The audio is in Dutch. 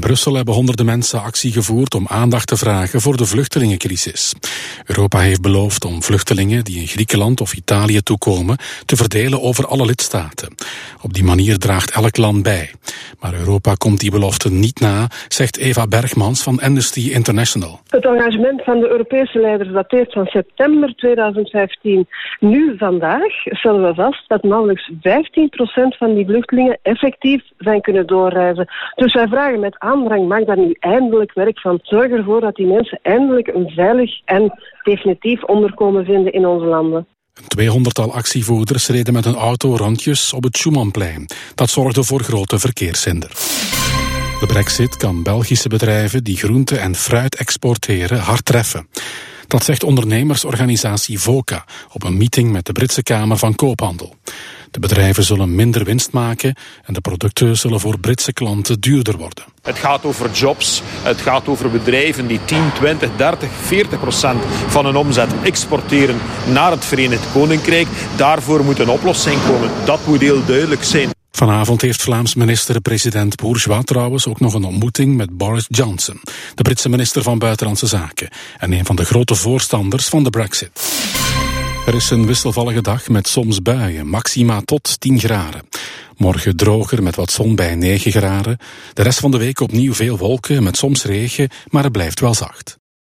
Brussel hebben honderden mensen actie gevoerd om aandacht te vragen voor de vluchtelingencrisis. Europa heeft beloofd om vluchtelingen die in Griekenland of Italië toekomen te verdelen over alle lidstaten. Op die manier draagt elk land bij. Maar Europa komt die belofte niet na, zegt Eva Bergmans van Amnesty International. Het engagement van de Europese leiders dateert van september 2015. Nu, vandaag, stellen we vast dat nauwelijks 15% van die vluchtelingen effectief zijn kunnen doorreizen. Dus wij vragen met aandrang, maak daar nu eindelijk werk van. Zorg ervoor dat die mensen eindelijk een veilig en definitief onderkomen vinden in onze landen. Een 200-tal actievoerders reden met een auto rondjes op het Schumannplein. Dat zorgde voor grote verkeershinder. De Brexit kan Belgische bedrijven die groente en fruit exporteren hard treffen. Dat zegt ondernemersorganisatie VOCA op een meeting met de Britse Kamer van Koophandel. De bedrijven zullen minder winst maken en de producten zullen voor Britse klanten duurder worden. Het gaat over jobs, het gaat over bedrijven die 10, 20, 30, 40% van hun omzet exporteren naar het Verenigd Koninkrijk. Daarvoor moet een oplossing komen. Dat moet heel duidelijk zijn. Vanavond heeft Vlaams minister-president Bourgeois trouwens ook nog een ontmoeting met Boris Johnson, de Britse minister van Buitenlandse Zaken en een van de grote voorstanders van de Brexit. Er is een wisselvallige dag met soms buien, maxima tot 10 graden. Morgen droger met wat zon bij 9 graden. De rest van de week opnieuw veel wolken met soms regen, maar het blijft wel zacht.